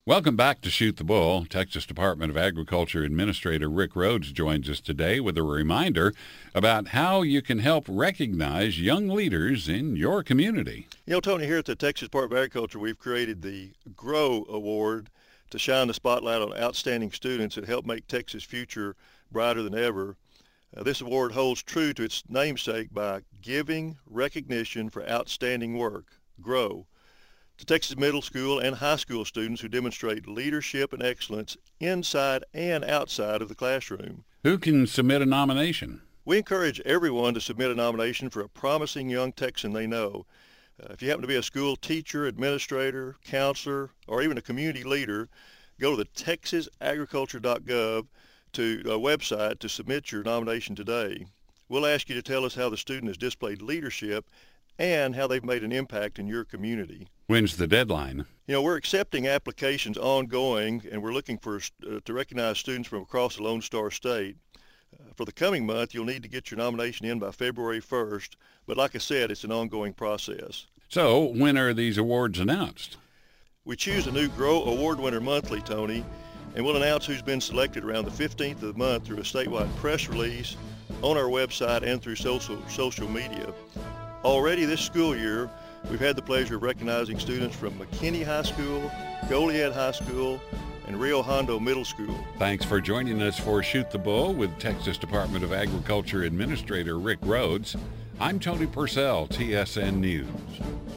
Welcome back to Shoot the Bull. Texas Department of Agriculture Administrator Rick Rhodes joins us today with a reminder about how you can help recognize young leaders in your community. Tony, here at the Texas Department of Agriculture, we've created the GROW Award to shine the spotlight on outstanding students that help make Texas' future brighter than ever. This award holds true to its namesake by giving recognition for outstanding work, GROW, to Texas middle school and high school students who demonstrate leadership and excellence inside and outside of the classroom. Who can submit a nomination? We encourage everyone to submit a nomination for a promising young Texan they know. If you happen to be a school teacher, administrator, counselor, or even a community leader, go to the texasagriculture.gov website to submit your nomination today. We'll ask you to tell us how the student has displayed leadership and how they've made an impact in your community. When's the deadline? We're accepting applications ongoing, and we're looking to recognize students from across the Lone Star State. For the coming month, you'll need to get your nomination in by February 1st, but like I said, it's an ongoing process. So, when are these awards announced? We choose a new GROW Award winner monthly, Tony, and we'll announce who's been selected around the 15th of the month through a statewide press release, on our website, and through social media. Already this school year, we've had the pleasure of recognizing students from McKinney High School, Goliad High School, and Rio Hondo Middle School. Thanks for joining us for Shoot the Bull with Texas Department of Agriculture Administrator Rick Rhodes. I'm Tony Purcell, TSN News.